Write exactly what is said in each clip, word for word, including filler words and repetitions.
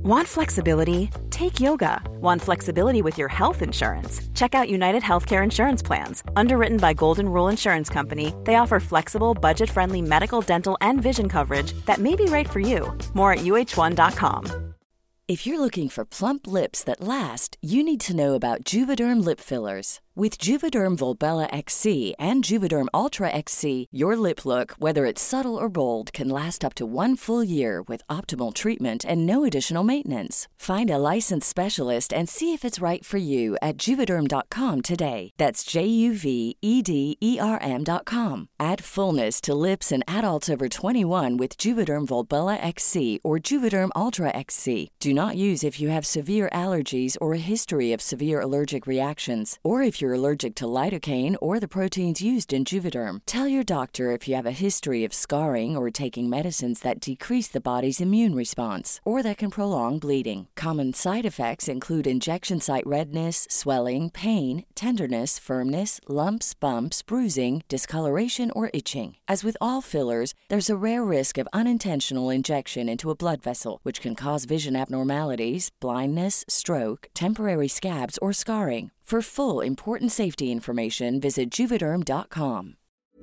Want flexibility? Take yoga. Want flexibility with your health insurance? Check out United Healthcare Insurance Plans. Underwritten by Golden Rule Insurance Company, they offer flexible, budget-friendly medical, dental, and vision coverage that may be right for you. More at U H one dot com. If you're looking for plump lips that last, you need to know about Juvederm lip fillers. With Juvederm Volbella X C and Juvederm Ultra X C, your lip look, whether it's subtle or bold, can last up to one full year with optimal treatment and no additional maintenance. Find a licensed specialist and see if it's right for you at Juvederm dot com today. That's J U V E D E R M dot com. Add fullness to lips in adults over twenty-one with Juvederm Volbella X C or Juvederm Ultra X C. Do not use if you have severe allergies or a history of severe allergic reactions, or if you're allergic to lidocaine or the proteins used in Juvederm. Tell your doctor if you have a history of scarring or taking medicines that decrease the body's immune response or that can prolong bleeding. Common side effects include injection site redness, swelling, pain, tenderness, firmness, lumps, bumps, bruising, discoloration, or itching. As with all fillers, there's a rare risk of unintentional injection into a blood vessel, which can cause vision abnormalities, blindness, stroke, temporary scabs, or scarring. For full, important safety information, visit Juvederm dot com.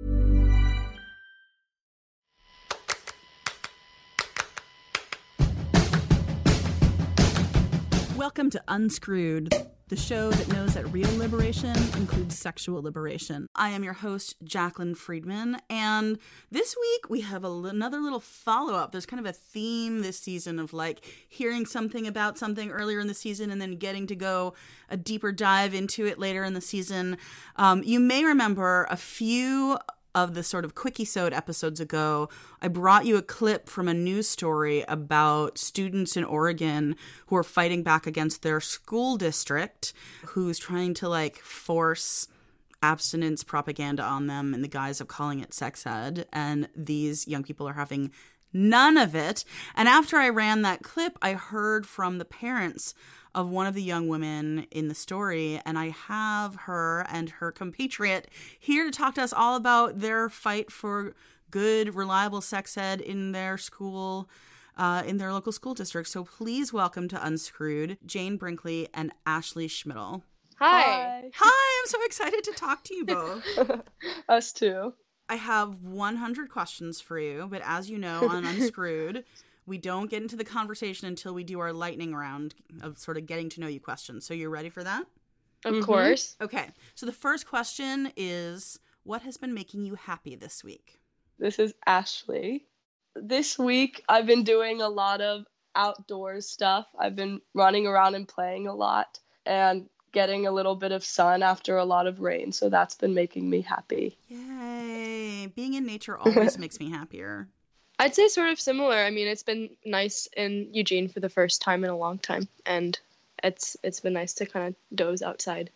Welcome to Unscrewed, the show that knows that real liberation includes sexual liberation. I am your host, Jaclyn Friedman, and this week we have a, another little follow-up. There's kind of a theme this season of like hearing something about something earlier in the season and then getting to go a deeper dive into it later in the season. Um, you may remember a few of the sort of quickie-sode episodes ago, I brought you a clip from a news story about students in Oregon who are fighting back against their school district, who's trying to like force abstinence propaganda on them in the guise of calling it sex ed. And these young people are having none of it. And after I ran that clip, I heard from the parents of one of the young women in the story, and I have her and her compatriot here to talk to us all about their fight for good, reliable sex ed in their school, uh, in their local school district. So please welcome to Unscrewed, Jane Brinkley and Ashley Schmittle. Hi. Hi, I'm so excited to talk to you both. Us too. I have one hundred questions for you, but as you know, on Unscrewed, we don't get into the conversation until we do our lightning round of sort of getting to know you questions. So you're ready for that? Of mm-hmm. course. Okay. So the first question is, what has been making you happy this week? This is Ashley. This week, I've been doing a lot of outdoors stuff. I've been running around and playing a lot and getting a little bit of sun after a lot of rain. So that's been making me happy. Yay. Being in nature always makes me happier. I'd say sort of similar. I mean, it's been nice in Eugene for the first time in a long time, and it's it's been nice to kind of doze outside.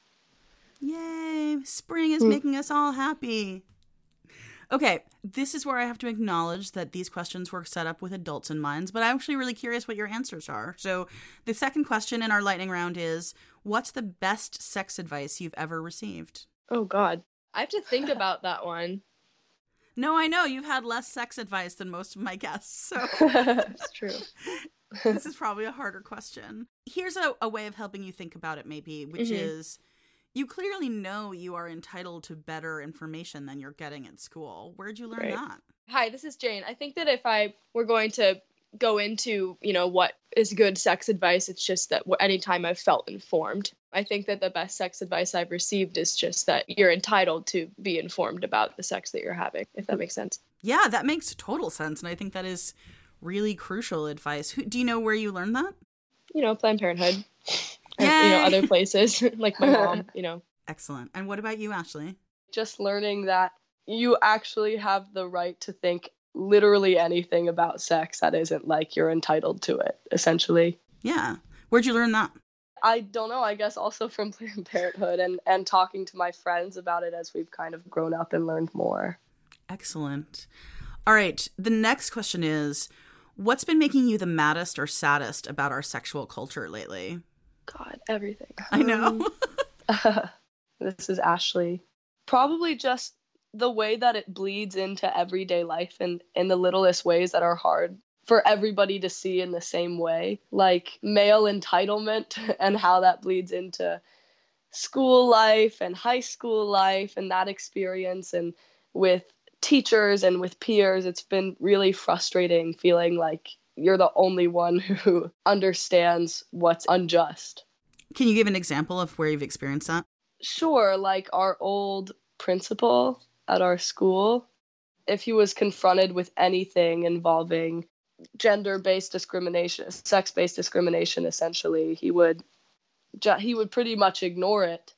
Yay! Spring is mm. making us all happy. Okay, this is where I have to acknowledge that these questions were set up with adults in mind, but I'm actually really curious what your answers are. So the second question in our lightning round is, what's the best sex advice you've ever received? Oh, God. I have to think about that one. No, I know. You've had less sex advice than most of my guests, so that's true. This is probably a harder question. Here's a, a way of helping you think about it, maybe, which mm-hmm. is you clearly know you are entitled to better information than you're getting at school. Where'd you learn right. that? Hi, this is Jane. I think that if I were going to go into, you know, what is good sex advice, it's just that anytime I've felt informed. I think that the best sex advice I've received is just that you're entitled to be informed about the sex that you're having, if that makes sense. Yeah, that makes total sense. And I think that is really crucial advice. Who, do you know where you learned that? You know, Planned Parenthood. And, you know, other places, like my mom, you know. Excellent. And what about you, Ashley? Just learning that you actually have the right to think literally anything about sex that isn't like you're entitled to it, essentially. Yeah. Where'd you learn that? I don't know, I guess also from Planned Parenthood and, and talking to my friends about it as we've kind of grown up and learned more. Excellent. All right. The next question is, what's been making you the maddest or saddest about our sexual culture lately? God, everything. I know. Um, uh, this is Ashley. Probably just the way that it bleeds into everyday life and in the littlest ways that are hard for everybody to see in the same way, like male entitlement and how that bleeds into school life and high school life and that experience, and with teachers and with peers. It's been really frustrating feeling like you're the only one who understands what's unjust. Can you give an example of where you've experienced that? Sure, like our old principal at our school, if he was confronted with anything involving gender-based discrimination, sex-based discrimination, essentially, he would ju- he would pretty much ignore it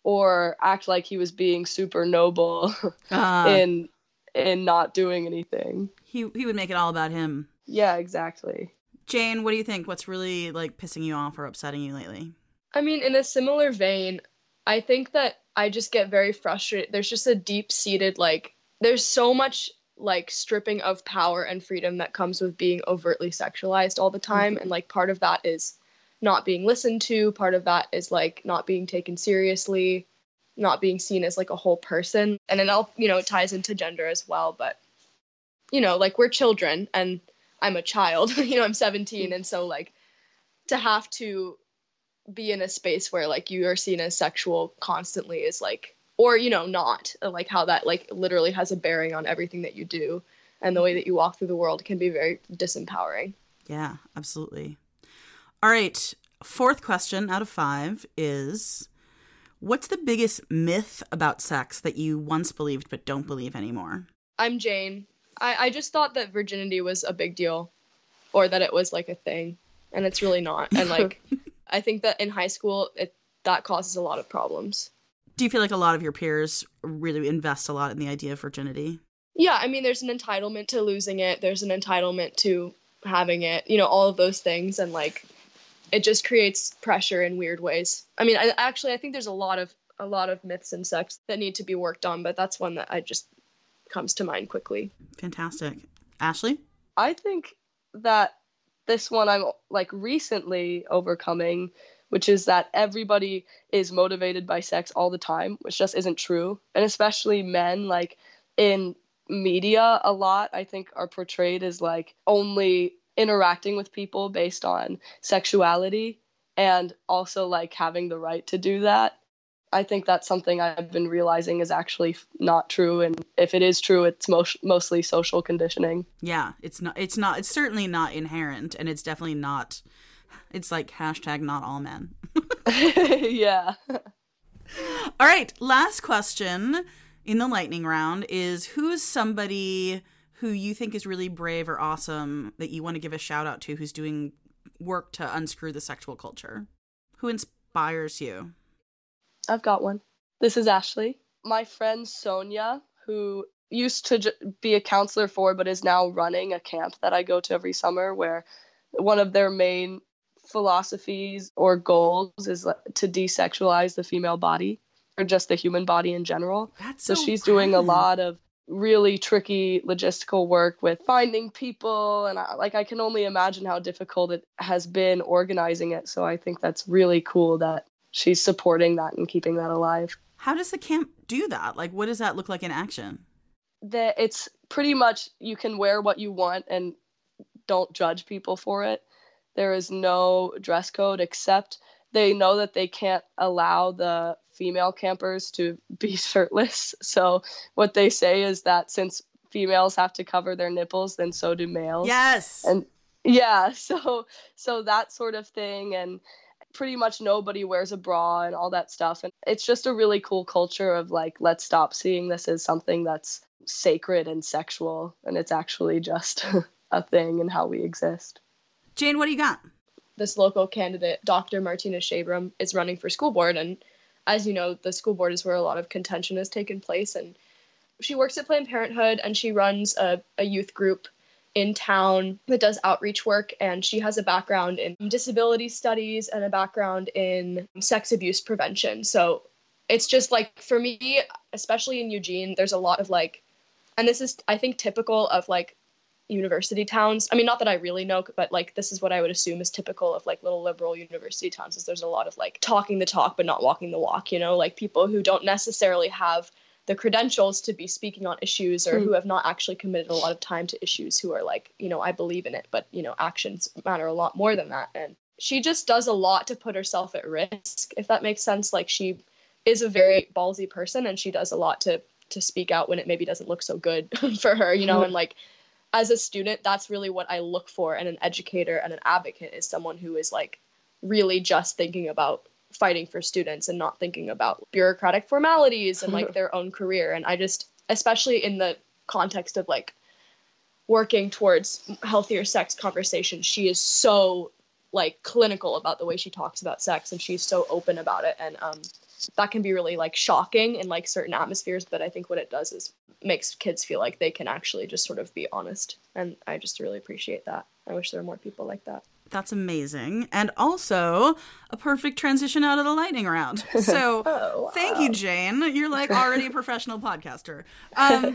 or act like he was being super noble uh, in in not doing anything. He he would make it all about him. Yeah, exactly. Jane, what do you think? What's really like pissing you off or upsetting you lately? I mean, in a similar vein, I think that I just get very frustrated. There's just a deep-seated, like, there's so much, like, stripping of power and freedom that comes with being overtly sexualized all the time. Mm-hmm. And, like, part of that is not being listened to. Part of that is, like, not being taken seriously, not being seen as, like, a whole person. And it all, you know, it ties into gender as well. But, you know, like, we're children, and I'm a child. you know, I'm seventeen. And so, like, to have to be in a space where, like, you are seen as sexual constantly is, like, or, you know, not, like, how that, like, literally has a bearing on everything that you do, and the way that you walk through the world can be very disempowering. Yeah, absolutely. All right. Fourth question out of five is, what's the biggest myth about sex that you once believed but don't believe anymore? I'm Jane. I, I just thought that virginity was a big deal, or that it was, like, a thing, and it's really not. And, like, I think that in high school, it that causes a lot of problems. Do you feel like a lot of your peers really invest a lot in the idea of virginity? Yeah, I mean, there's an entitlement to losing it. There's an entitlement to having it, you know, all of those things. And, like, it just creates pressure in weird ways. I mean, I, actually, I think there's a lot of a lot of myths in sex that need to be worked on, but that's one that I just comes to mind quickly. Fantastic. Ashley? I think that this one I'm, like, recently overcoming, which is that everybody is motivated by sex all the time, which just isn't true. And especially men, like, in media a lot, I think, are portrayed as, like, only interacting with people based on sexuality, and also, like, having the right to do that. I think that's something I've been realizing is actually not true. And if it is true, it's most, mostly social conditioning. Yeah, it's not, it's not, it's certainly not inherent, and it's definitely not, it's like hashtag not all men. Yeah. All right. Last question in the lightning round is, who's somebody who you think is really brave or awesome that you want to give a shout out to, who's doing work to unscrew the sexual culture? Who inspires you? I've got one. This is Ashley. My friend Sonia, who used to j- be a counselor for, but is now running a camp that I go to every summer, where one of their main philosophies or goals is to desexualize the female body, or just the human body in general. That's so so she's rad. doing a lot of really tricky logistical work with finding people, and I, like I can only imagine how difficult it has been organizing it. So I think that's really cool that she's supporting that and keeping that alive. How does the camp do that? Like, what does that look like in action? That it's pretty much you can wear what you want and don't judge people for it. There is no dress code, except they know that they can't allow the female campers to be shirtless. So what they say is that since females have to cover their nipples, then so do males. Yes. And yeah, so so that sort of thing. And pretty much nobody wears a bra and all that stuff. And it's just a really cool culture of, like, let's stop seeing this as something that's sacred and sexual, and it's actually just a thing and how we exist. Jane, what do you got? This local candidate, Doctor Martina Shabram, is running for school board. And as you know, the school board is where a lot of contention has taken place. And she works at Planned Parenthood, and she runs a, a youth group in town that does outreach work. And she has a background in disability studies and a background in sex abuse prevention. So it's just, like, for me, especially in Eugene, there's a lot of, like, and this is, I think, typical of, like, university towns. I mean, not that I really know, but, like, this is what I would assume is typical of, like, little liberal university towns, is there's a lot of, like, talking the talk but not walking the walk, you know, like, people who don't necessarily have the credentials to be speaking on issues, or mm. who have not actually committed a lot of time to issues, who are like, you know, I believe in it, but, you know, actions matter a lot more than that. And she just does a lot to put herself at risk, if that makes sense. Like, she is a very ballsy person, and she does a lot to to speak out when it maybe doesn't look so good for her, you know, and like, as a student, that's really what I look for in an educator and an advocate, is someone who is like really just thinking about fighting for students and not thinking about bureaucratic formalities and like their own career. And I just, especially in the context of like working towards healthier sex conversations, she is so like clinical about the way she talks about sex, and she's so open about it. And um, that can be really like shocking in like certain atmospheres, but I think what it does is makes kids feel like they can actually just sort of be honest. And I just really appreciate that. I wish there were more people like that. That's amazing. And also a perfect transition out of the lightning round. So oh, wow. Thank you, Jane. You're like already a professional podcaster. Um,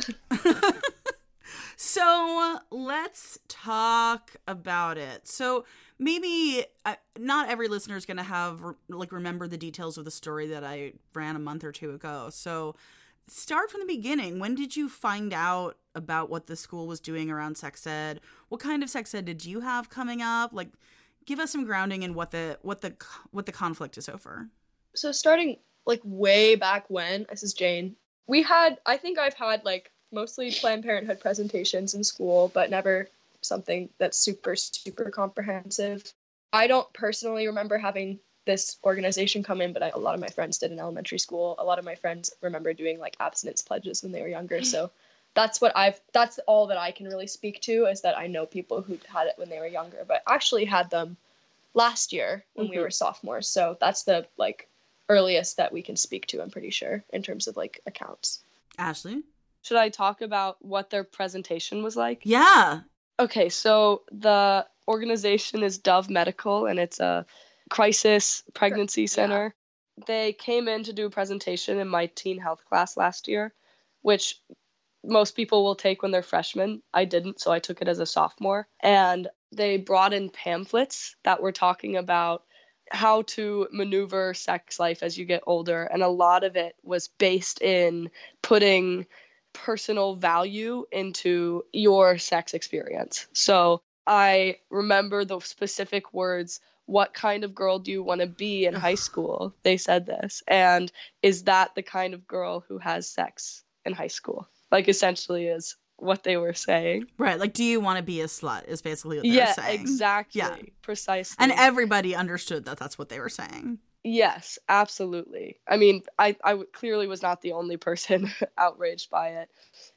so let's talk about it. So maybe uh, not every listener is going to have like remember the details of the story that I ran a month or two ago. So start from the beginning. When did you find out about what the school was doing around sex ed? What kind of sex ed did you have coming up? Like, give us some grounding in what the what the what the conflict is over. So starting like way back when, this is Jane. We had, I think I've had like mostly Planned Parenthood presentations in school, but never something that's super, super comprehensive. I don't personally remember having this organization come in, but I, a lot of my friends did in elementary school. A lot of my friends remember doing like abstinence pledges when they were younger. So that's what I've, that's all that I can really speak to, is that I know people who had it when they were younger, but actually had them last year when mm-hmm. we were sophomores. So that's the like earliest that we can speak to, I'm pretty sure, in terms of like accounts. Ashley? Should I talk about what their presentation was like? Yeah. Okay, so the organization is Dove Medical, and it's a crisis pregnancy center. Yeah. They came in to do a presentation in my teen health class last year, which most people will take when they're freshmen. I didn't, so I took it as a sophomore. And they brought in pamphlets that were talking about how to maneuver sex life as you get older. And a lot of it was based in putting personal value into your sex experience. So I remember the specific words, what kind of girl do you want to be in high school? They said this. And is that the kind of girl who has sex in high school? Like, essentially is what they were saying. Right. Like, do you want to be a slut is basically what they yeah, were saying. Exactly. Yeah, precisely. And everybody understood that that's what they were saying. Yes, absolutely. I mean, I, I clearly was not the only person outraged by it.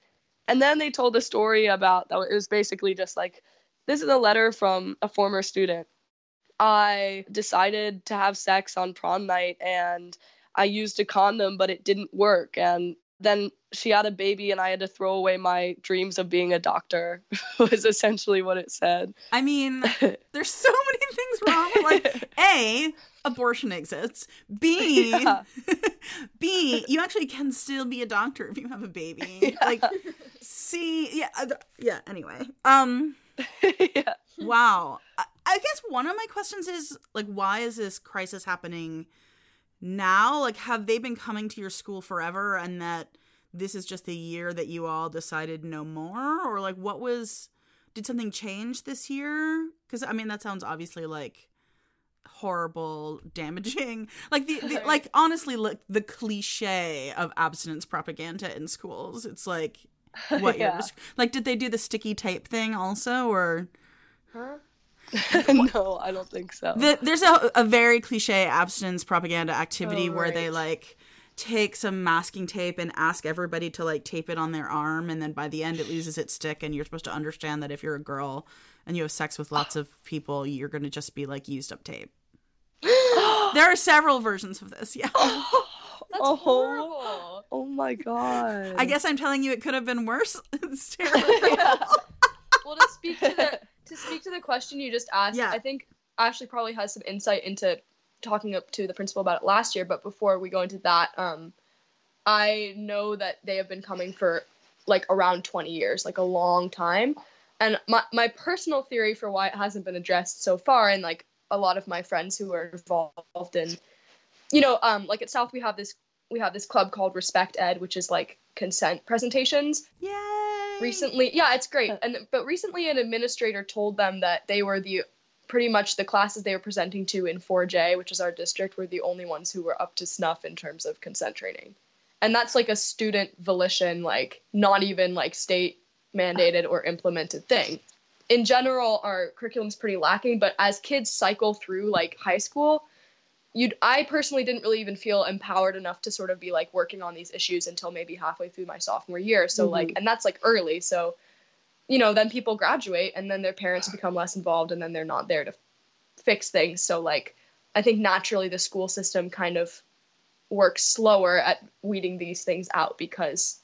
And then they told a story about, that it was basically just like, this is a letter from a former student. I decided to have sex on prom night, and I used a condom, but it didn't work. And then she had a baby, and I had to throw away my dreams of being a doctor, was essentially what it said. I mean, there's so many things wrong with, like, A, abortion exists. B, yeah. B, you actually can still be a doctor if you have a baby. Yeah. Like, C, yeah, yeah, anyway. Um, yeah. Wow. I, I guess one of my questions is, like, why is this crisis happening now? Like, have they been coming to your school forever, and that this is just the year that you all decided no more? Or, like, what was, did something change this year? Because, I mean, that sounds obviously, like, horrible, damaging. Like, the, the like, honestly, like, the cliche of abstinence propaganda in schools. It's, like, what yeah. you're just, like, did they do the sticky tape thing also, or? Huh? No, I don't think so. The, there's a, a very cliche abstinence propaganda activity oh, where right. they, like, take some masking tape and ask everybody to, like, tape it on their arm, and then by the end it loses its stick, and you're supposed to understand that if you're a girl and you have sex with lots of people, you're going to just be, like, used up tape. There are several versions of this, yeah. That's oh, horrible. Oh my god. I guess I'm telling you it could have been worse. It's terrible. Yeah. Well, to speak to the to speak to the question you just asked, yeah. I think Ashley probably has some insight into talking up to the principal about it last year, but before we go into that, um, I know that they have been coming for like around twenty years, like a long time. And my, my personal theory for why it hasn't been addressed so far, and like a lot of my friends who are involved in, you know, um, like at South we have this we have this club called Respect Ed, which is like consent presentations. Yay! Recently, yeah, it's great. And but recently an administrator told them that they were the pretty much the classes they were presenting to in four J, which is our district, were the only ones who were up to snuff in terms of consent training. And that's like a student volition, like not even like state mandated or implemented thing. In general, our curriculum's pretty lacking, but as kids cycle through like high school, you'd I personally didn't really even feel empowered enough to sort of be like working on these issues until maybe halfway through my sophomore year. So mm-hmm. like, and that's like early. So, you know, then people graduate and then their parents become less involved and then they're not there to fix things. So like, I think naturally the school system kind of works slower at weeding these things out because,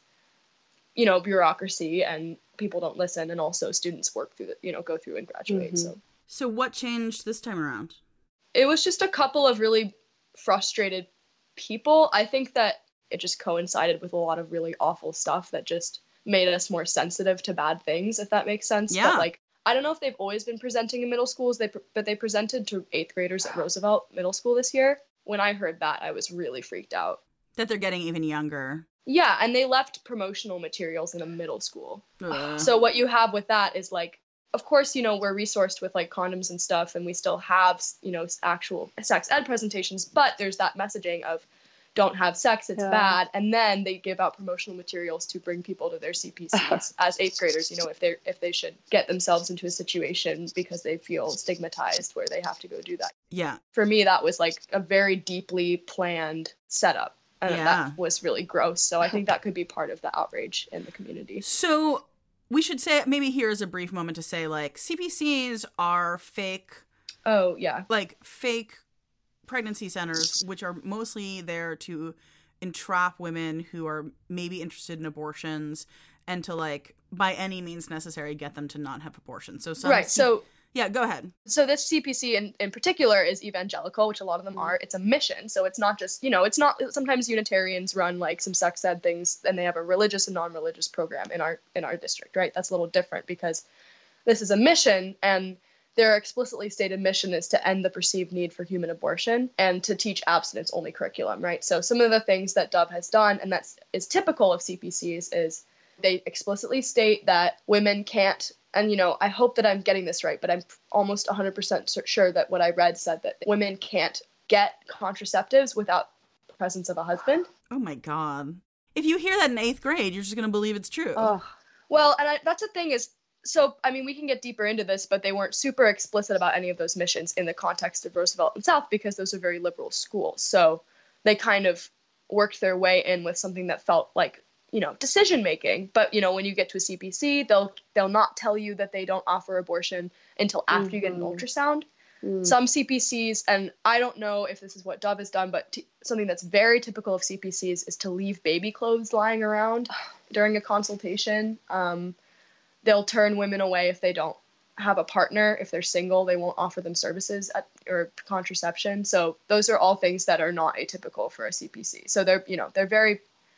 you know, bureaucracy and people don't listen, and also students work through the, you know, go through and graduate. Mm-hmm. So, so what changed this time around? It was just a couple of really frustrated people. I think that it just coincided with a lot of really awful stuff that just made us more sensitive to bad things, if that makes sense. Yeah. But like, I don't know if they've always been presenting in middle schools, they but they presented to eighth graders at Roosevelt Middle School this year. When I heard that, I was really freaked out. That they're getting even younger. Yeah, and they left promotional materials in a middle school. Ugh. So what you have with that is like, of course, you know, we're resourced with like condoms and stuff, and we still have, you know, actual sex ed presentations, but there's that messaging of don't have sex, it's yeah. bad. And then they give out promotional materials to bring people to their C P Cs as eighth graders, you know, if they if they should get themselves into a situation because they feel stigmatized where they have to go do that. Yeah. For me, that was like a very deeply planned setup. And yeah. that was really gross. So I think that could be part of the outrage in the community. So we should say, maybe here's a brief moment to say, like, C P Cs are fake. Oh, yeah. Like, fake pregnancy centers, which are mostly there to entrap women who are maybe interested in abortions and to, like, by any means necessary, get them to not have abortions. So some Right, C- so... Yeah, go ahead. So this C P C in, in particular is evangelical, which a lot of them are. It's a mission. So it's not just, you know, it's not, sometimes Unitarians run like some sex ed things and they have a religious and non-religious program in our in our district, right? That's a little different because this is a mission, and their explicitly stated mission is to end the perceived need for human abortion and to teach abstinence-only curriculum, right? So some of the things that Dove has done, and that is typical of C P Cs, is they explicitly state that women can't, and, you know, I hope that I'm getting this right, but I'm almost one hundred percent sure that what I read said that women can't get contraceptives without the presence of a husband. Oh, my God. If you hear that in eighth grade, you're just going to believe it's true. Oh. Well, and I, that's the thing is, so, I mean, we can get deeper into this, but they weren't super explicit about any of those missions in the context of Roosevelt and South because those are very liberal schools. So they kind of worked their way in with something that felt like, you know, decision making. But, you know, when you get to a C P C, they'll they'll not tell you that they don't offer abortion until after mm-hmm. you get an ultrasound. Mm. Some C P Cs, and I don't know if this is what Dove has done, but t- something that's very typical of C P Cs is to leave baby clothes lying around during a consultation. Um, they'll turn women away if they don't have a partner. If they're single, they won't offer them services at, or contraception. So those are all things that are not atypical for a C P C. So they're, you know, they're very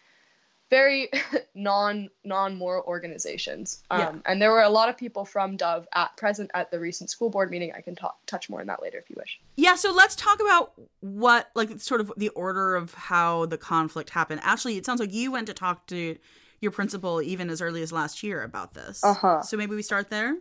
very non non-moral organizations. Um, yeah. And there were a lot of people from Dove at present at the recent school board meeting. I can talk, touch more on that later if you wish. Yeah, so let's talk about what, like, sort of the order of how the conflict happened. Actually, it sounds like you went to talk to your principal even as early as last year about this. Uh-huh. So maybe we start there?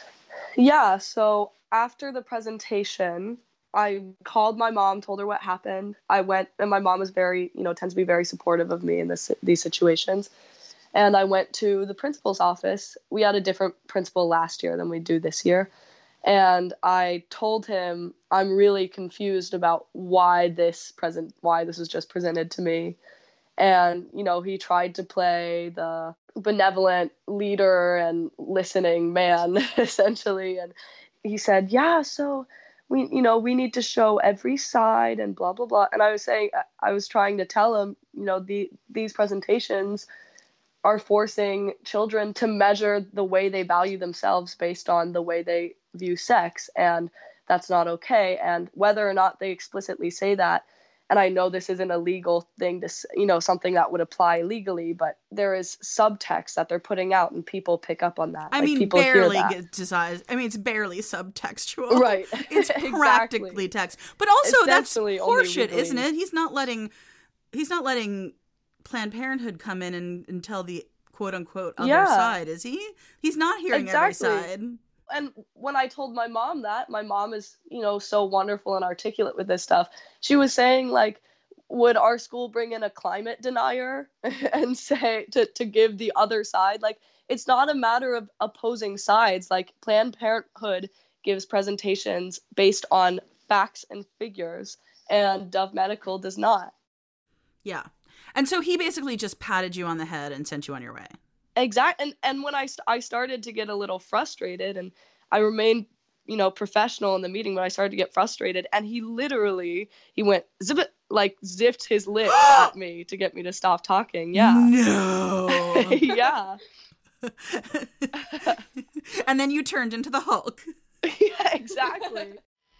Yeah, so after the presentation, I called my mom, told her what happened. I went, and my mom was very, you know, tends to be very supportive of me in this these situations. And I went to the principal's office. We had a different principal last year than we do this year. And I told him I'm really confused about why this present, why this was just presented to me. And, you know, he tried to play the benevolent leader and listening man, essentially. And he said, yeah, so we, you know, we need to show every side and blah, blah, blah. And I was saying, I was trying to tell him, you know, the, these presentations are forcing children to measure the way they value themselves based on the way they view sex. And that's not okay. And whether or not they explicitly say that, and I know this isn't a legal thing to, you know, something that would apply legally, but there is subtext that they're putting out and people pick up on that. I like, mean, people barely hear that. get decides. I mean, it's barely subtextual. Right. It's Exactly. practically text. But also, It's that's definitely only horseshit, legally. isn't it? He's not letting he's not letting Planned Parenthood come in and, and tell the quote-unquote other Yeah. side, is he? He's not hearing Exactly. every side. And when I told my mom that, my mom is, you know, so wonderful and articulate with this stuff. She was saying, like, would our school bring in a climate denier and say to, to give the other side? Like, it's not a matter of opposing sides. Like, Planned Parenthood gives presentations based on facts and figures, and Dove Medical does not. Yeah. And so he basically just patted you on the head and sent you on your way. Exactly. And, and when I, st- I started to get a little frustrated, and I remained, you know, professional in the meeting, but I started to get frustrated, and he literally, he went, zip it, like zipped his lips at me to get me to stop talking. Yeah. No. Yeah. And then you turned into the Hulk. Yeah, exactly.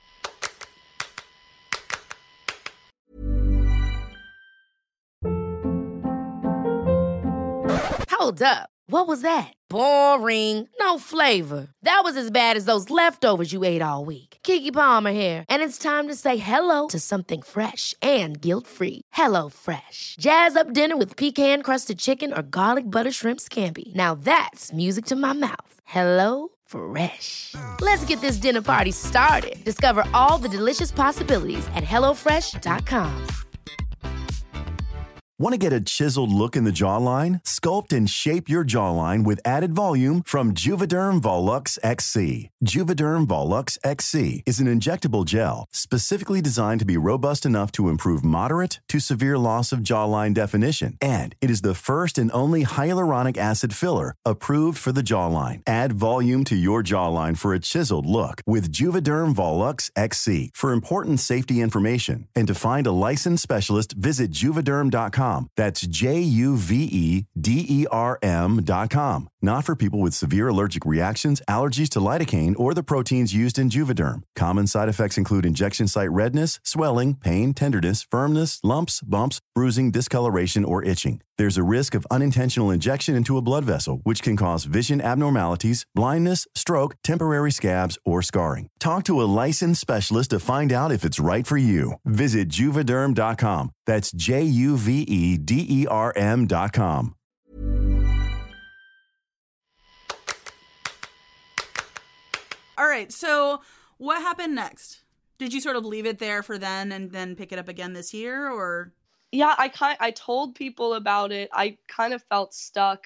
Hold up. What was that? Boring. No flavor. That was as bad as those leftovers you ate all week. Keke Palmer here, and it's time to say hello to something fresh and guilt-free. Hello Fresh. Jazz up dinner with pecan-crusted chicken or garlic butter shrimp scampi. Now that's music to my mouth. Hello Fresh. Let's get this dinner party started. Discover all the delicious possibilities at hello fresh dot com. Want to get a chiseled look in the jawline? Sculpt and shape your jawline with added volume from Juvederm Volux X C. Juvederm Volux X C is an injectable gel specifically designed to be robust enough to improve moderate to severe loss of jawline definition. And it is the first and only hyaluronic acid filler approved for the jawline. Add volume to your jawline for a chiseled look with Juvederm Volux X C. For important safety information and to find a licensed specialist, visit juvederm dot com. That's J U V E D E R M dot com. Not for people with severe allergic reactions, allergies to lidocaine, or the proteins used in Juvederm. Common side effects include injection site redness, swelling, pain, tenderness, firmness, lumps, bumps, bruising, discoloration, or itching. There's a risk of unintentional injection into a blood vessel, which can cause vision abnormalities, blindness, stroke, temporary scabs, or scarring. Talk to a licensed specialist to find out if it's right for you. Visit juvederm dot com. That's J U V E D E R M dot com. All right, so what happened next? Did you sort of leave it there for then and then pick it up again this year, or? Yeah, I kind I told people about it. I kind of felt stuck.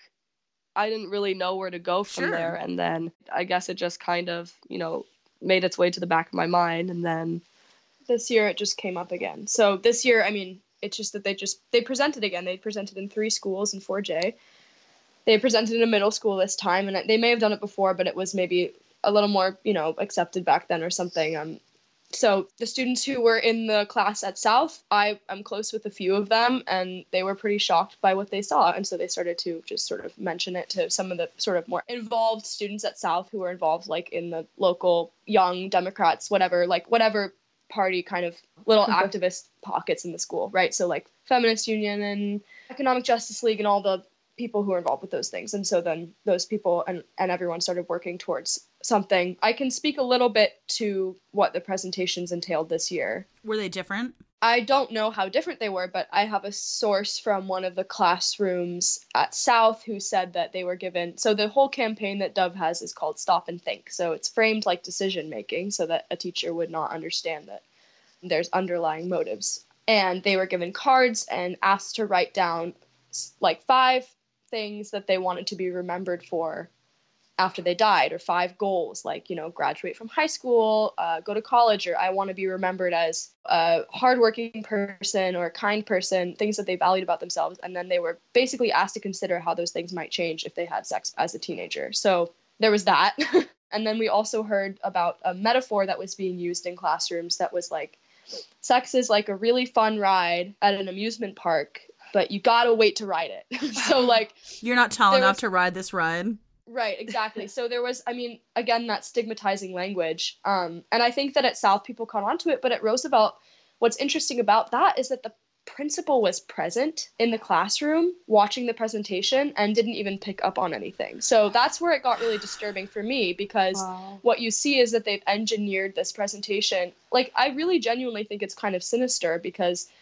I didn't really know where to go from Sure. there. And then I guess it just kind of, you know, made its way to the back of my mind. And then This year it just came up again. So this year, I mean, it's just that they just, they presented again. They presented in three schools in four J. They presented in a middle school this time, and they may have done it before, but it was maybe a little more, you know, accepted back then or something. Um, so the students who were in the class at South, I am close with a few of them, and they were pretty shocked by what they saw. And so they started to just sort of mention it to some of the sort of more involved students at South who were involved, like in the local Young Democrats, whatever, like whatever party kind of little activist pockets in the school, right? So like Feminist Union and Economic Justice League and all the people who are involved with those things. And so then those people and, and everyone started working towards something. I can speak a little bit to what the presentations entailed this year. Were they different? I don't know how different they were, but I have a source from one of the classrooms at South who said that they were given, so the whole campaign that Dove has is called Stop and Think. So it's framed like decision making so that a teacher would not understand that there's underlying motives. And they were given cards and asked to write down like five things that they wanted to be remembered for after they died, or five goals, like, you know, graduate from high school, uh, go to college, or I want to be remembered as a hardworking person or a kind person, things that they valued about themselves. And then they were basically asked to consider how those things might change if they had sex as a teenager. So there was that. And then we also heard about a metaphor that was being used in classrooms that was like, sex is like a really fun ride at an amusement park, but you gotta wait to ride it. So like, You're not tall there enough was- to ride this ride. right, exactly. So there was, I mean, again, that stigmatizing language. Um, and I think that at South people caught on to it, but at Roosevelt, what's interesting about that is that the principal was present in the classroom watching the presentation and didn't even pick up on anything. So that's where it got really disturbing for me, because Wow. what you see is that they've engineered this presentation. Like, I really genuinely think it's kind of sinister, because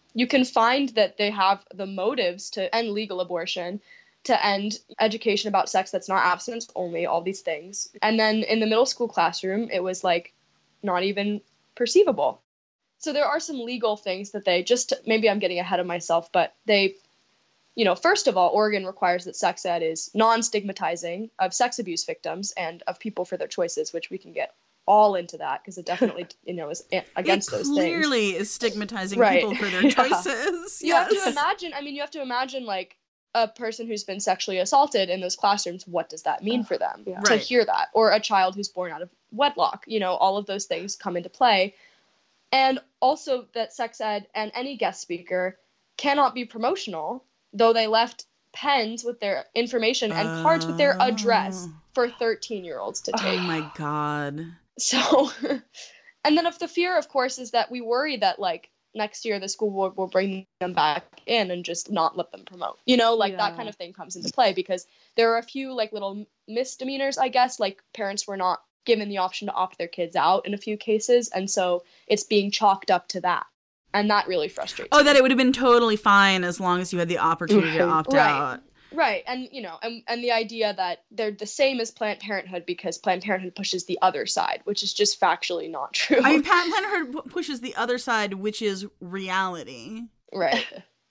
you can find that they have the motives to end legal abortion, to end education about sex that's not abstinence only, all these things. And then in the middle school classroom, it was like not even perceivable. So there are some legal things that they just, maybe I'm getting ahead of myself, but they, you know, first of all, Oregon requires that sex ed is non-stigmatizing of sex abuse victims and of people for their choices, which we can get all into that because it definitely, you know, is against it those things. It clearly is stigmatizing right. people for their yeah. choices. You yes. have to imagine, I mean, you have to imagine like a person who's been sexually assaulted in those classrooms, what does that mean for them yeah. to Right. hear that? Or a child who's born out of wedlock, you know, all of those things come into play. And also that sex ed and any guest speaker cannot be promotional, though they left pens with their information and uh, cards with their address for thirteen-year-olds to take. Oh, my God. So, and then if the fear, of course, is that we worry that, like, next year the school board will bring them back in and just not let them promote. You know, like, yeah. that kind of thing comes into play because there are a few, like, little misdemeanors, I guess, like, parents were not given the option to opt their kids out in a few cases, and so it's being chalked up to that. And that really frustrates oh, me. that it would have been totally fine as long as you had the opportunity to opt right. out. Right. And, you know, and, and the idea that they're the same as Planned Parenthood because Planned Parenthood pushes the other side, which is just factually not true. I mean, Planned Parenthood pushes the other side, which is reality. Right.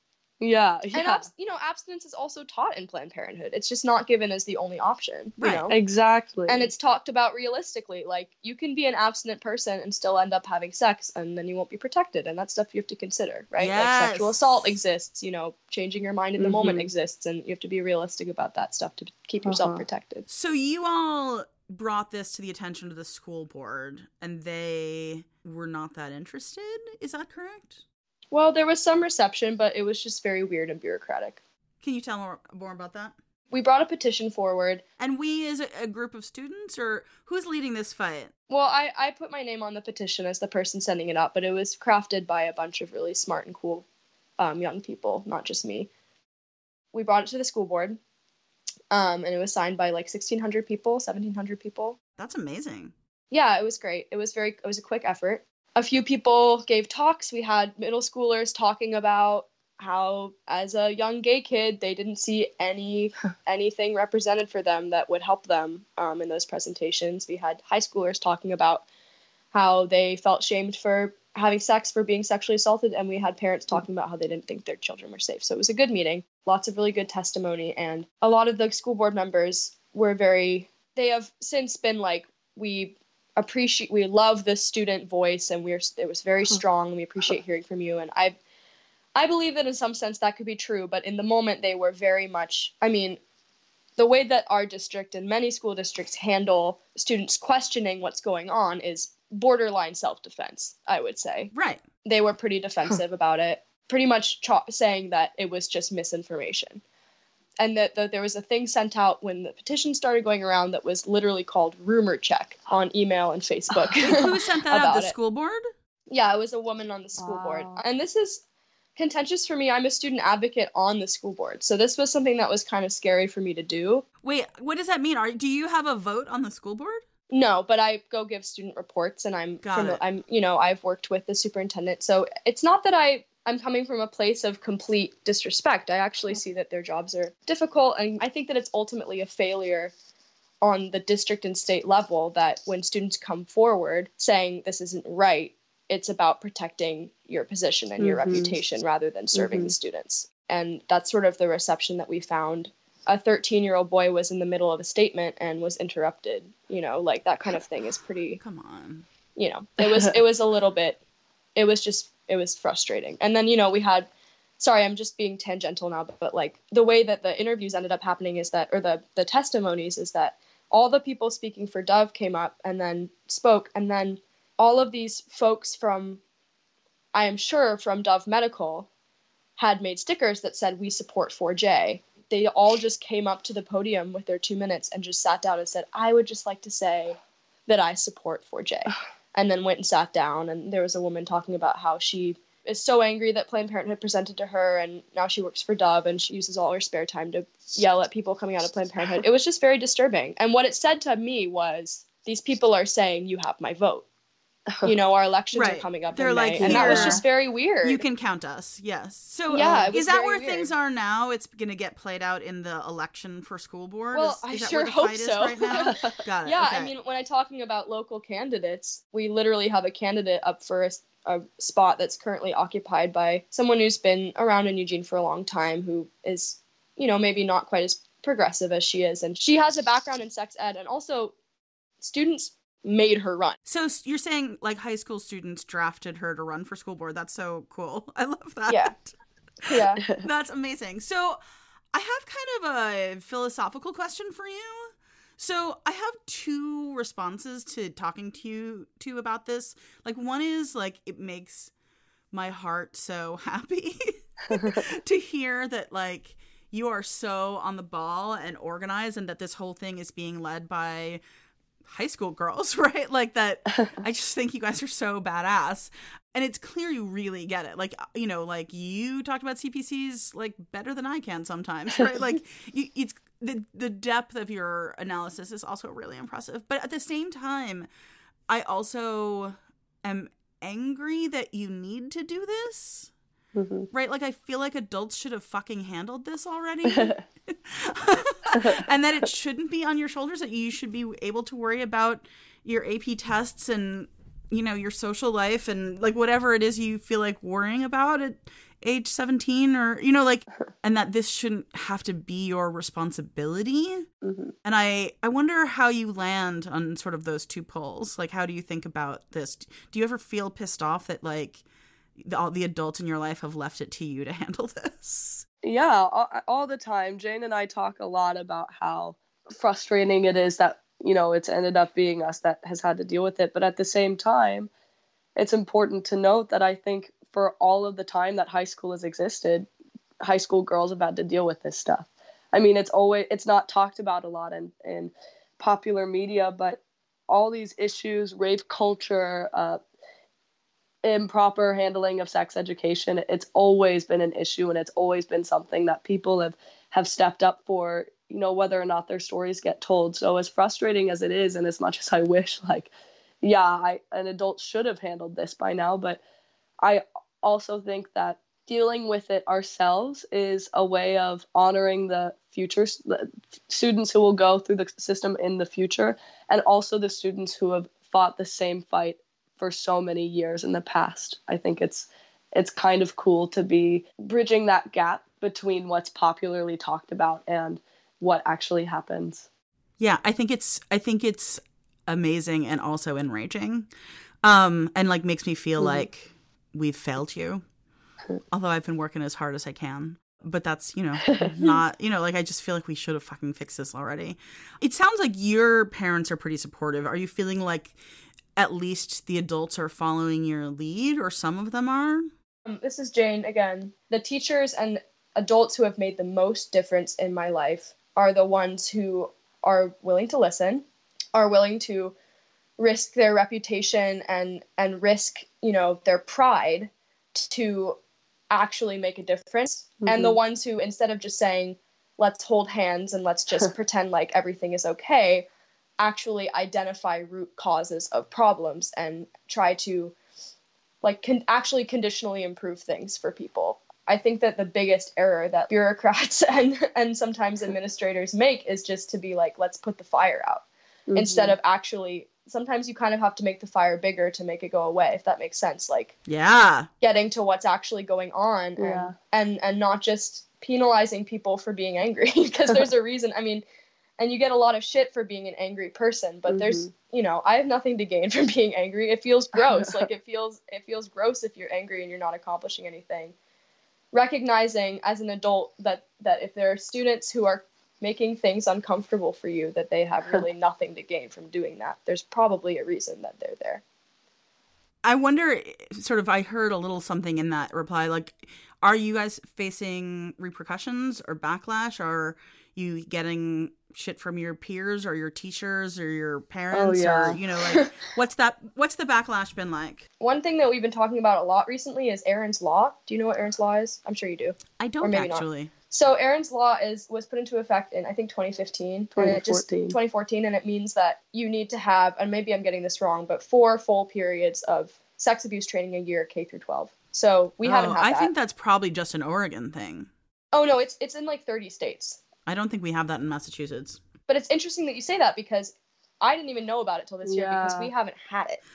Yeah, yeah. And, abs- you know, abstinence is also taught in Planned Parenthood. It's just not given as the only option, you right. know? Exactly. And it's talked about realistically. Like, you can be an abstinent person and still end up having sex, and then you won't be protected. And that's stuff you have to consider, right? Yes. Like, sexual assault exists, you know, changing your mind in the Mm-hmm. moment exists, and you have to be realistic about that stuff to keep yourself Uh-huh. protected. So you all brought this to the attention of the school board, and they were not that interested? Is that correct? Well, there was some reception, but it was just very weird and bureaucratic. Can you tell more, more about that? We brought a petition forward. And we as a, a group of students, or who's leading this fight? Well, I, I put my name on the petition as the person sending it up, but it was crafted by a bunch of really smart and cool um, young people, not just me. We brought it to the school board, um, and it was signed by like sixteen hundred people, seventeen hundred people. That's amazing. Yeah, it was great. It was very, it was a quick effort. A few people gave talks. We had middle schoolers talking about how, as a young gay kid, they didn't see any anything represented for them that would help them um, in those presentations. We had high schoolers talking about how they felt shamed for having sex, for being sexually assaulted, and we had parents talking about how they didn't think their children were safe. So it was a good meeting. Lots of really good testimony, and a lot of the school board members were very, they have since been like, we appreciate, we love the student voice, and we're, it was very strong, and we appreciate hearing from you. And I I believe that in some sense that could be true, but in the moment they were very much, I mean, the way that our district and many school districts handle students questioning what's going on is borderline self-defense, I would say. Right. They were pretty defensive about it, pretty much cha- saying that it was just misinformation. And that, that there was a thing sent out when the petition started going around that was literally called rumor check on email and Facebook. Who sent that out? The it. school board? Yeah, it was a woman on the school Wow. board. And this is contentious for me. I'm a student advocate on the school board. So this was something that was kind of scary for me to do. Wait, what does that mean? Are do you have a vote on the school board? No, but I go give student reports, and I'm Got from, it. I'm you know, I've worked with the superintendent. So it's not that I I'm coming from a place of complete disrespect. I actually see that their jobs are difficult, and I think that it's ultimately a failure on the district and state level that when students come forward saying this isn't right, it's about protecting your position and your Mm-hmm. reputation rather than serving Mm-hmm. the students. And that's sort of the reception that we found. A thirteen-year-old boy was in the middle of a statement and was interrupted. You know, like that kind of thing is pretty, Come on. you know, it was it was a little bit, it was just, it was frustrating. And then, you know, we had, sorry, I'm just being tangential now, but, but like the way that the interviews ended up happening is that, or the, the testimonies is that all the people speaking for Dove came up and then spoke, and then all of these folks from, I am sure from Dove Medical, had made stickers that said, "We support four J." They all just came up to the podium with their two minutes and just sat down and said, "I would just like to say that I support four J." And then went and sat down, and there was a woman talking about how she is so angry that Planned Parenthood presented to her, and now she works for Dove, and she uses all her spare time to yell at people coming out of Planned Parenthood. It was just very disturbing. And what it said to me was, these people are saying, "You have my vote." you know, our elections Right. are coming up They're in like, May. And that was here, just very weird. You can count us. Yes. So Yeah, it is was that very where weird. things are now? It's going to get played out in the election for school board? Well, is, I is that sure where the hope fight so. is right now? Got it. Yeah, okay. I mean, when I'm talking about local candidates, we literally have a candidate up for a, a spot that's currently occupied by someone who's been around in Eugene for a long time, who is, you know, maybe not quite as progressive as she is. And she has a background in sex ed, and also students made her run. So s- you're saying like high school students drafted her to run for school board. That's so cool. I love that. Yeah. Yeah. That's amazing. So I have kind of a philosophical question for you. So I have two responses to talking to you to about this. Like one is like it makes my heart so happy to hear that like you are so on the ball and organized, and that this whole thing is being led by high school girls, right? Like that. I just think you guys are so badass. And it's clear you really get it. Like, you know, like you talked about C P Cs like better than I can sometimes, right? Like you, it's the, the depth of your analysis is also really impressive. But at the same time, I also am angry that you need to do this, Mm-hmm. right? Like I feel like adults should have fucking handled this already. And that it shouldn't be on your shoulders, that you should be able to worry about your A P tests and, you know, your social life and like whatever it is you feel like worrying about at age seventeen, or, you know, like, and that this shouldn't have to be your responsibility. Mm-hmm. And I, I wonder how you land on sort of those two poles. Like, how do you think about this? Do you ever feel pissed off that like the, all the adults in your life have left it to you to handle this? Yeah, all, all the time. Jane and I talk a lot about how frustrating it is that, you know, it's ended up being us that has had to deal with it. But at the same time, it's important to note that I think for all of the time that high school has existed, high school girls have had to deal with this stuff. I mean, it's always, it's not talked about a lot in, in popular media, but all these issues, rape culture, uh, improper handling of sex education, it's always been an issue, and it's always been something that people have, have stepped up for, you know, whether or not their stories get told. So as frustrating as it is, and as much as I wish, like, yeah, I, an adult should have handled this by now, but I also think that dealing with it ourselves is a way of honoring the future the students who will go through the system in the future, and also the students who have fought the same fight for so many years in the past. I think it's it's kind of cool to be bridging that gap between what's popularly talked about and what actually happens. Yeah, I think it's I think it's amazing and also enraging. Um, and like makes me feel mm-hmm. like we've failed you. Although I've been working as hard as I can. But that's, you know, not, you know, like I just feel like we should have fucking fixed this already. It sounds like your parents are pretty supportive. Are you feeling like at least the adults are following your lead, or some of them are? Um, this is Jane again. The teachers and adults who have made the most difference in my life are the ones who are willing to listen, are willing to risk their reputation and, and risk, you know, their pride to actually make a difference. Mm-hmm. And the ones who, instead of just saying, let's hold hands and let's just pretend like everything is okay, actually identify root causes of problems and try to like con- actually conditionally improve things for people. I think that the biggest error that bureaucrats and, and sometimes administrators make is just to be like, let's put the fire out. Mm-hmm. Instead of actually, sometimes you kind of have to make the fire bigger to make it go away, if that makes sense. Like, yeah, getting to what's actually going on, yeah. and, and, and not just penalizing people for being angry, because there's a reason. I mean, and you get a lot of shit for being an angry person, but mm-hmm. there's, you know, I have nothing to gain from being angry. It feels gross. like it feels, it feels gross if you're angry and you're not accomplishing anything. Recognizing as an adult that, that if there are students who are making things uncomfortable for you, that they have really nothing to gain from doing that. There's probably a reason that they're there. I wonder, sort of, I heard a little something in that reply, like, are you guys facing repercussions or backlash? Are you getting shit from your peers or your teachers or your parents? Oh, yeah. Or, you know, like, what's that, what's the backlash been like? One thing that we've been talking about a lot recently is Aaron's Law. Do you know what Aaron's Law is? I'm sure you do. I don't maybe actually. So Aaron's Law is was put into effect in, I think, twenty fifteen. twenty fourteen. And it just, twenty fourteen, and it means that you need to have, and maybe I'm getting this wrong, but four full periods of sex abuse training a year, K through twelve. So we oh, haven't had I that. think that's probably just an Oregon thing. Oh, no, it's it's in like thirty states. I don't think we have that in Massachusetts. But it's interesting that you say that because I didn't even know about it till this year Yeah. because we haven't had it.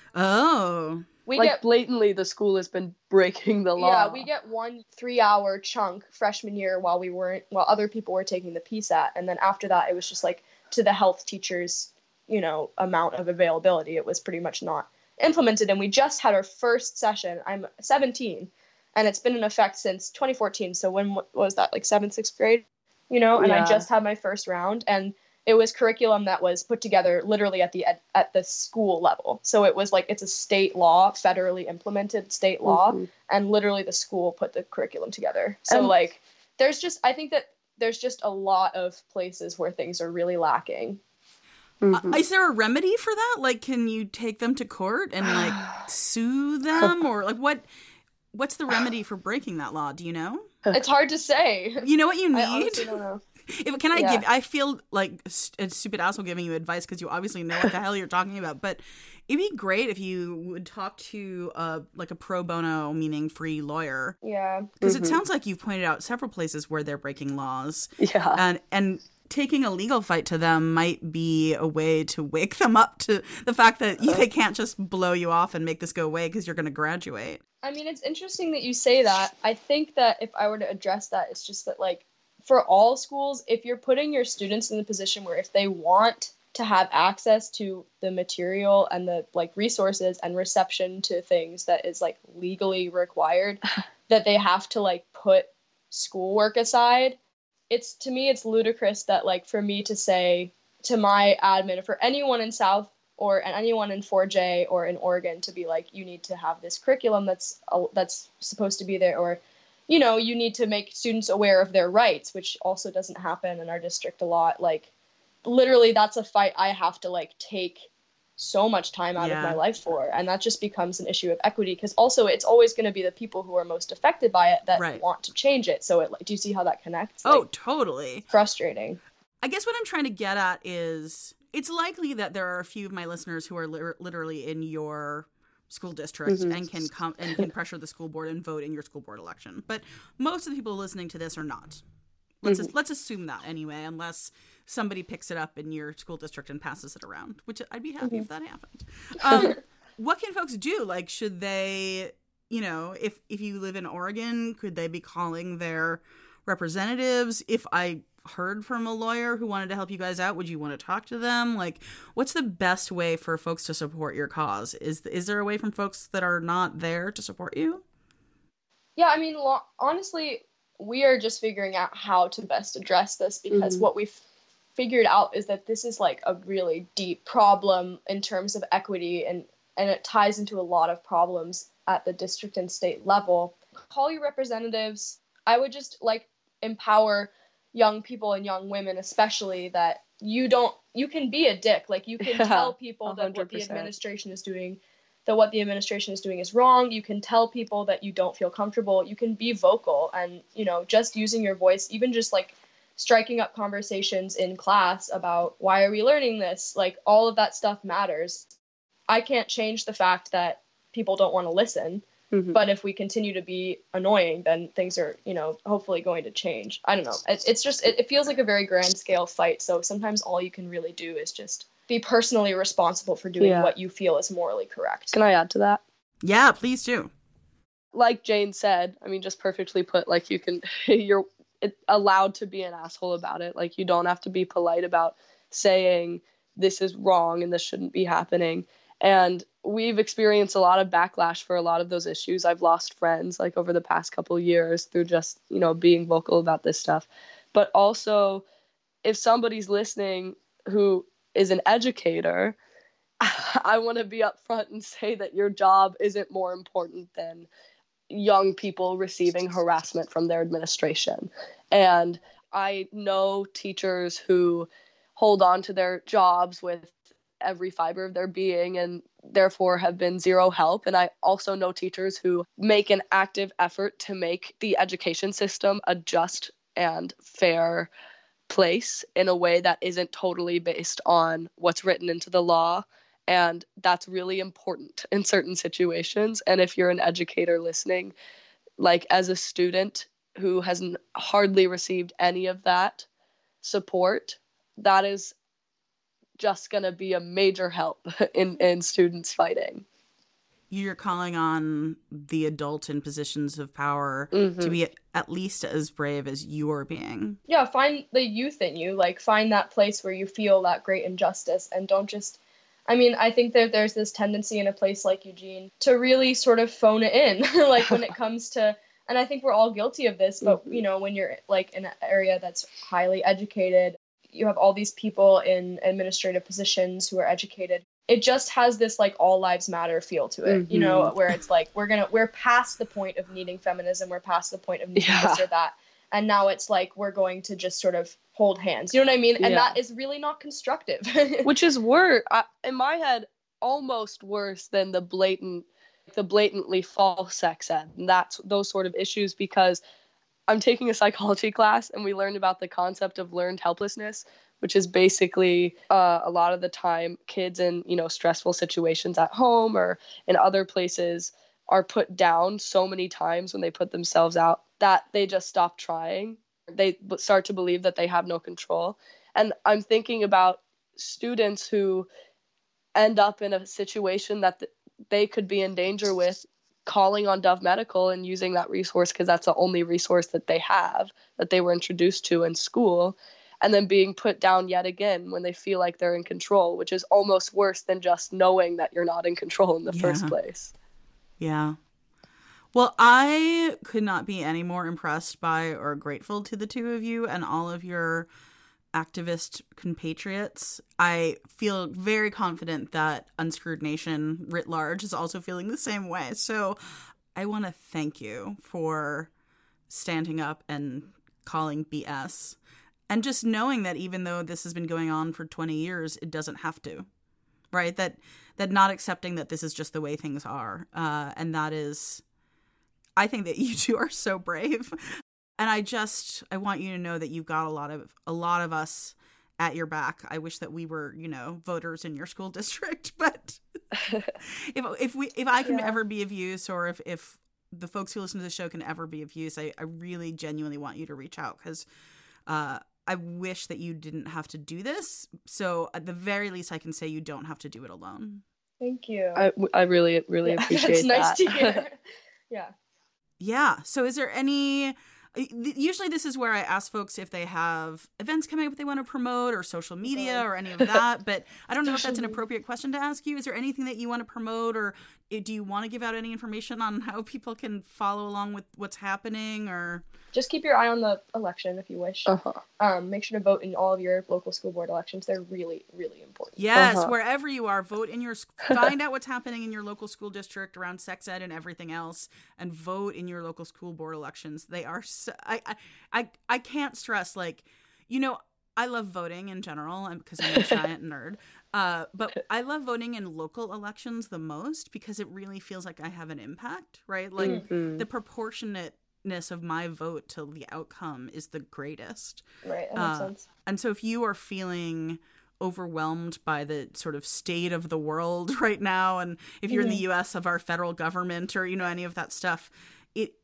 Oh. We like get blatantly, the school has been breaking the law. Yeah, we get one three-hour chunk freshman year while we weren't, while other people were taking the P SAT, and then after that, it was just like to the health teachers, you know, amount of availability. It was pretty much not implemented, and we just had our first session. I'm seventeen, and it's been in effect since twenty fourteen. So when what was that, like seventh, sixth grade, you know? And Yeah. I just had my first round, and it was curriculum that was put together literally at the ed- at the school level. So it was like, it's a state law, federally implemented state law, Mhm. and literally the school put the curriculum together. So And- like, there's just, I think that there's just a lot of places where things are really lacking. Mhm. Uh, is there a remedy for that? Like, can you take them to court and like sue them, or like what? What's the remedy for breaking that law? Do you know? It's hard to say. You know what you need? I honestly don't know. If, can I Yeah. give? I feel like a stupid asshole giving you advice because you obviously know what the hell you're talking about. But it'd be great if you would talk to uh like a pro bono, meaning free lawyer, Yeah. because Mhm. it sounds like you've pointed out several places where they're breaking laws, Yeah. and and taking a legal fight to them might be a way to wake them up to the fact that you, they can't just blow you off and make this go away because you're going to graduate. I mean, it's interesting that you say that. I think that if I were to address that, it's just that, like, for all schools, if you're putting your students in the position where if they want to have access to the material and the, like, resources and reception to things that is, like, legally required, that they have to, like, put schoolwork aside, it's, to me, it's ludicrous that, like, for me to say to my admin, for anyone in South or and anyone in four J or in Oregon to be like, you need to have this curriculum that's uh, that's supposed to be there, or, you know, you need to make students aware of their rights, which also doesn't happen in our district a lot. Like, literally, that's a fight I have to, like, take so much time out Yeah. of my life for, and that just becomes an issue of equity, because also it's always going to be the people who are most affected by it that Right. want to change it. So it, like, do you see how that connects? Oh, Like, totally. frustrating. I guess what I'm trying to get at is it's likely that there are a few of my listeners who are li- literally in your school district Mhm. and can come and can pressure the school board and vote in your school board election. But most of the people listening to this are not. Let's Mhm. let's assume that anyway, unless somebody picks it up in your school district and passes it around, which I'd be happy if that happened. Um, what can folks do? Like, should they, you know, if if you live in Oregon, could they be calling their representatives? If I heard from a lawyer who wanted to help you guys out, would you want to talk to them? Like, what's the best way for folks to support your cause? Is is there a way from folks that are not there to support you? Yeah, I mean, lo- honestly, we are just figuring out how to best address this, because Mhm. what we've figured out is that this is, like, a really deep problem in terms of equity, and, and it ties into a lot of problems at the district and state level. Call your representatives. I would just, like, empower young people and young women especially that you don't, you can be a dick. Like, you can Yeah, tell people that what the one hundred percent. administration is doing that what the administration is doing is wrong. You can tell people that you don't feel comfortable. You can be vocal, and, you know, just using your voice, even just, like, striking up conversations in class about why are we learning this? Like, all of that stuff matters. I can't change the fact that people don't want to listen, Mhm. but if we continue to be annoying, then things are, you know, hopefully going to change. I don't know. It, it's just, it, it feels like a very grand scale fight. So sometimes all you can really do is just be personally responsible for doing Yeah. what you feel is morally correct. Can I add to that? Yeah, please do. Like Jane said, I mean, just perfectly put, like, you can, you're it, allowed to be an asshole about it. Like, you don't have to be polite about saying this is wrong and this shouldn't be happening. And we've experienced a lot of backlash for a lot of those issues. I've lost friends, like, over the past couple years through just, you know, being vocal about this stuff. But also, if somebody's listening who is an educator, I want to be upfront and say that your job isn't more important than young people receiving harassment from their administration. And I know teachers who hold on to their jobs with every fiber of their being and therefore have been zero help. And I also know teachers who make an active effort to make the education system adjust and fair place in a way that isn't totally based on what's written into the law. And that's really important in certain situations. And if you're an educator listening, like as a student who has hardly received any of that support, that is just going to be a major help in, in students fighting. You're calling on the adult in positions of power Mm-hmm. to be at least as brave as you're being. Yeah, find the youth in you. Like, find that place where you feel that great injustice, and don't just... I mean, I think that there's this tendency in a place like Eugene to really sort of phone it in, like when it comes to... And I think we're all guilty of this, but, you know, when you're, like, in an area that's highly educated, you have all these people in administrative positions who are educated. It just has this, like, all lives matter feel to it, mm-hmm. you know, where it's like, we're gonna, we're past the point of needing feminism, we're past the point of needing yeah. this or that, and now it's like, we're going to just sort of hold hands, you know what I mean? And yeah. that is really not constructive. Which is worse, in my head, almost worse than the blatant, the blatantly false sex ed, and that's those sort of issues, because I'm taking a psychology class, and we learned about the concept of learned helplessness, which is basically uh, a lot of the time kids in, you know, stressful situations at home or in other places are put down so many times when they put themselves out that they just stop trying. They start to believe that they have no control. And I'm thinking about students who end up in a situation that th- they could be in danger with, calling on Dove Medical and using that resource because that's the only resource that they have, that they were introduced to in school, and then being put down yet again when they feel like they're in control, which is almost worse than just knowing that you're not in control in the yeah. first place. Yeah. Well, I could not be any more impressed by or grateful to the two of you and all of your activist compatriots. I feel very confident that Unscrewed Nation writ large is also feeling the same way. So I want to thank you for standing up and calling B S. And just knowing that even though this has been going on for twenty years, it doesn't have to, right? That that not accepting that this is just the way things are. Uh, and that is, I think that you two are so brave. And I just, I want you to know that you've got a lot of, a lot of us at your back. I wish that we were, you know, voters in your school district, but if if we, if I can yeah. ever be of use, or if, if the folks who listen to the show can ever be of use, I, I really genuinely want you to reach out, because uh, I wish that you didn't have to do this. So at the very least, I can say you don't have to do it alone. Thank you. I, I really, really yeah, appreciate that's that. Nice to hear. Yeah. Yeah. So is there any, usually this is where I ask folks if they have events coming up that they want to promote, or social media or any of that, but I don't know if that's an appropriate question to ask you. Is there anything that you want to promote, or do you want to give out any information on how people can follow along with what's happening? Or just keep your eye on the election if you wish. Uh-huh. Um, make sure to vote in all of your local school board elections. They're really, really important. Yes, uh-huh. wherever you are, vote in your, find out what's happening in your local school district around sex ed and everything else, and vote in your local school board elections. They are so, I, I, I, I can't stress, like, you know, I love voting in general because I'm a giant nerd. Uh, but I love voting in local elections the most, because it really feels like I have an impact, right? Like mm-hmm. the proportionateness of my vote to the outcome is the greatest. Right, that makes uh, sense. And so if you are feeling overwhelmed by the sort of state of the world right now, and if you're mm-hmm. in the U S of our federal government, or, you know, any of that stuff, it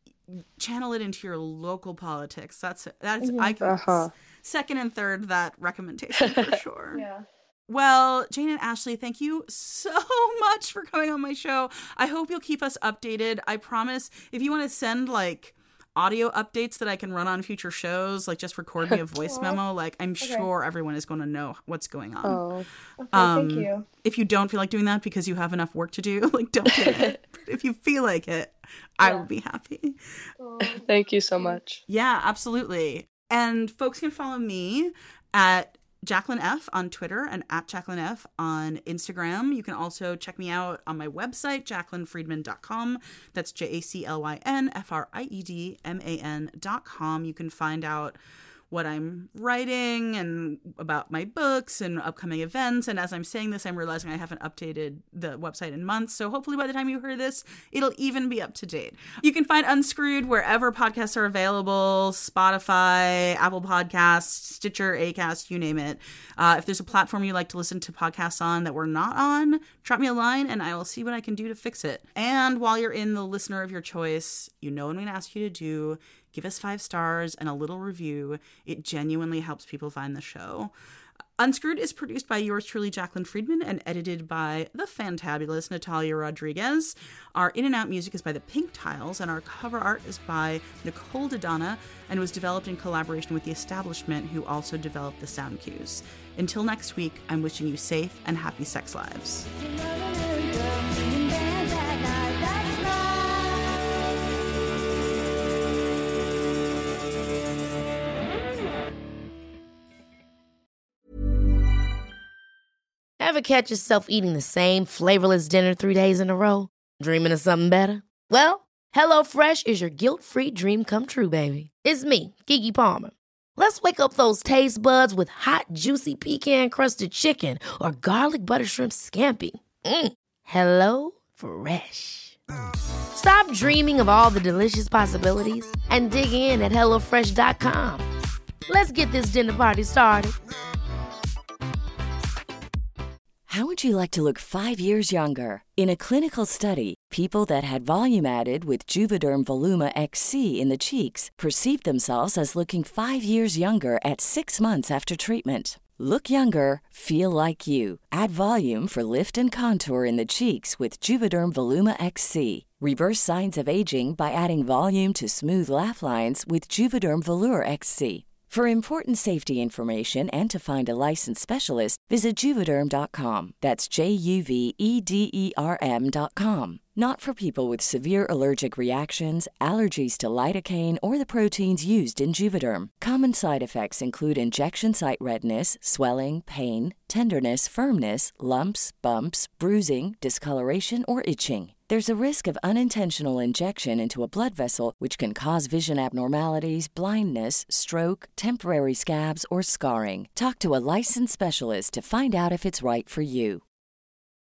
channel it into your local politics. That's that's mm-hmm. I can uh-huh. second and third that recommendation for sure. Yeah. Well, Jane and Ashley, thank you so much for coming on my show. I hope you'll keep us updated. I promise, if you want to send like audio updates that I can run on future shows, like just record me a voice memo, like I'm okay. sure everyone is going to know what's going on. Oh, okay, um, thank you. If you don't feel like doing that because you have enough work to do, like don't do it. If you feel like it, I yeah. will be happy. Oh, thank you so much. Yeah, absolutely. And folks can follow me at Jaclyn F on Twitter and at Jaclyn F on Instagram. You can also check me out on my website, jaclyn friedman dot com. That's J A C L Y N F R I E D M A N dot com. You can find out what I'm writing and about my books and upcoming events. And as I'm saying this, I'm realizing I haven't updated the website in months. So hopefully by the time you hear this, it'll even be up to date. You can find Unscrewed wherever podcasts are available, Spotify, Apple Podcasts, Stitcher, Acast, you name it. Uh, if there's a platform you like to listen to podcasts on that we're not on, drop me a line and I will see what I can do to fix it. And while you're in the listener of your choice, you know what I'm going to ask you to do. Give us five stars and a little review. It genuinely helps people find the show. Unscrewed is produced by yours truly, Jaclyn Friedman, and edited by the fantabulous Natalia Rodriguez. Our in and out music is by the Pink Tiles, and our cover art is by Nicole Dodonna and was developed in collaboration with The Establishment, who also developed the sound cues. Until next week, I'm wishing you safe and happy sex lives. Ever catch yourself eating the same flavorless dinner three days in a row? Dreaming of something better? Well, HelloFresh is your guilt-free dream come true, baby. It's me, Keke Palmer. Let's wake up those taste buds with hot, juicy pecan-crusted chicken or garlic butter shrimp scampi. Mm. Hello Fresh. Stop dreaming of all the delicious possibilities and dig in at hello fresh dot com. Let's get this dinner party started. How would you like to look five years younger? In a clinical study, people that had volume added with Juvederm Voluma X C in the cheeks perceived themselves as looking five years younger at six months after treatment. Look younger, feel like you. Add volume for lift and contour in the cheeks with Juvederm Voluma X C. Reverse signs of aging by adding volume to smooth laugh lines with Juvederm Volure X C. For important safety information and to find a licensed specialist, visit Juvederm dot com. That's J U V E D E R M dot com. Not for people with severe allergic reactions, allergies to lidocaine, or the proteins used in Juvederm. Common side effects include injection site redness, swelling, pain, tenderness, firmness, lumps, bumps, bruising, discoloration, or itching. There's a risk of unintentional injection into a blood vessel, which can cause vision abnormalities, blindness, stroke, temporary scabs, or scarring. Talk to a licensed specialist to find out if it's right for you.